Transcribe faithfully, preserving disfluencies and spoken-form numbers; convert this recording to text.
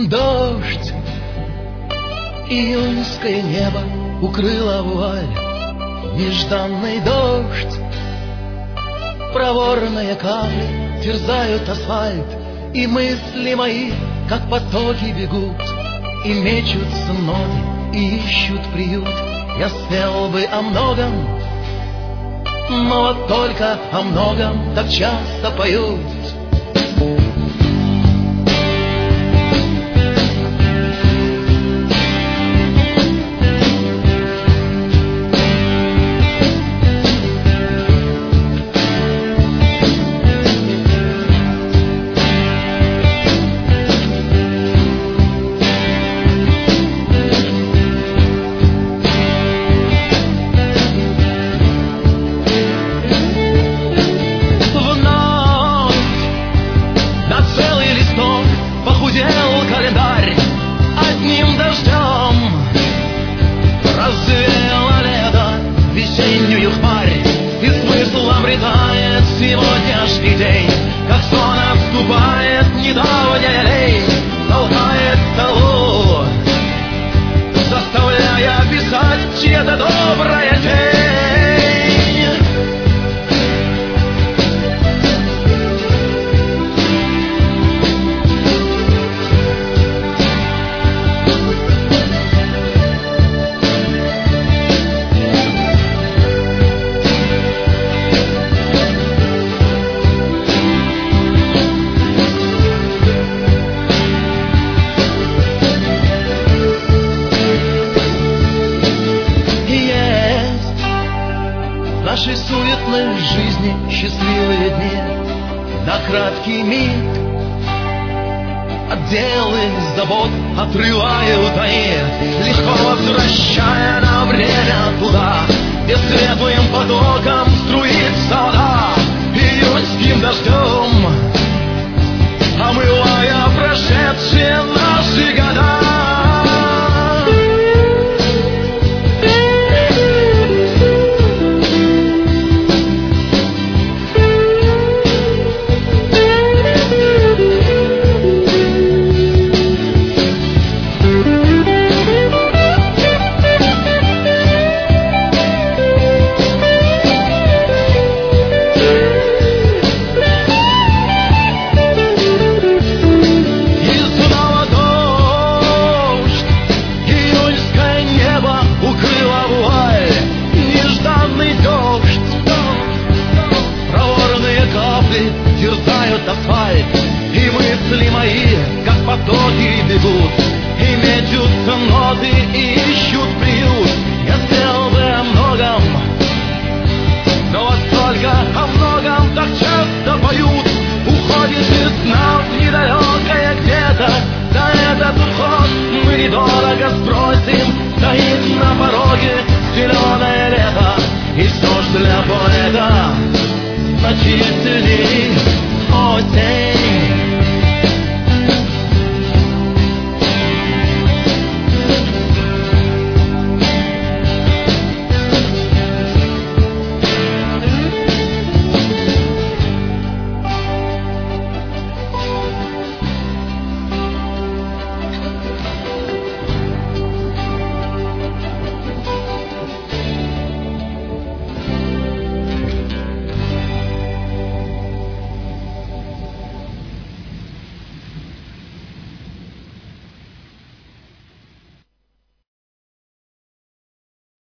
Дождь, июньское небо укрыла вуаль, нежданный дождь. Проворные капли терзают асфальт, и мысли мои, как потоки, бегут, и мечутся ноты, и ищут приют. Я спел бы о многом, но вот только о многом так часто поют. Сегодняшний день, как сон отступает недавняя лень, толкает толу, заставляя писать чья-то добрая тень. В нашей суетной жизни счастливые дни на краткий миг отделы забот отрывают они, легко возвращая на время туда, где светлым потоком струится вода, июньским дождем омывая прошедшие наши года. Терзают асфальт, и мысли мои, как потоки, бегут, и мечутся ноты, и ищут приют. Я спел бы о многом, но вот только о многом так часто поют. Уходит из нас недалекое где-то, да этот уход мы недорого спросим. Стоит на пороге зеленое лето, и все ж для поэта значительней осень.